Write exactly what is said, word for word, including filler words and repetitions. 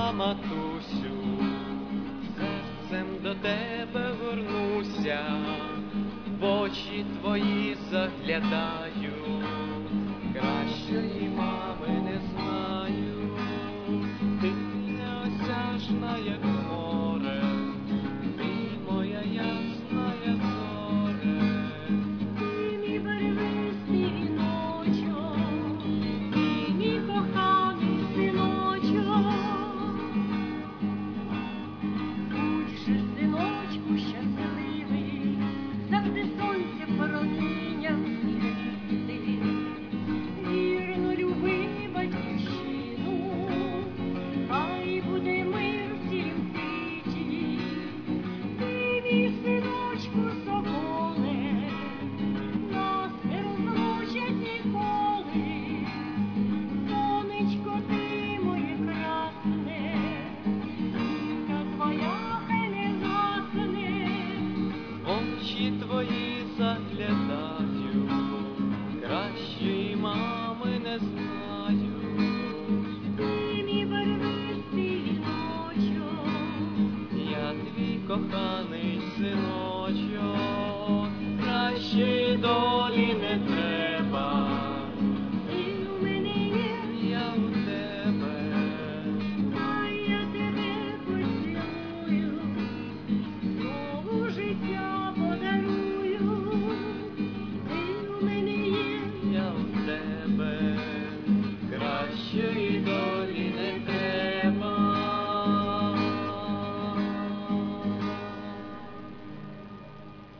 я, матусю, серцем до тебе горнуся, в очі твої заглядаю, кращої мами не знаю. Ти неосяжна, як море, ти моя ясна, як зоре. Ти мій барвистий віночок, ти мій коханий синочок. Будь же, синочку, щасливий, завжди сонце промінням світи. Вірно люби батьківщину, хай буде мир в цілім світі. Ти мій синочку соколе, нас не розлучать ніколи. Сонечко, ти моє красне, зірка твоя хай не згасне. Очі твої заглядаю, кращої мами не знаю. Ти мій барвистий віночок, Я твій коханий синочок, кращої долі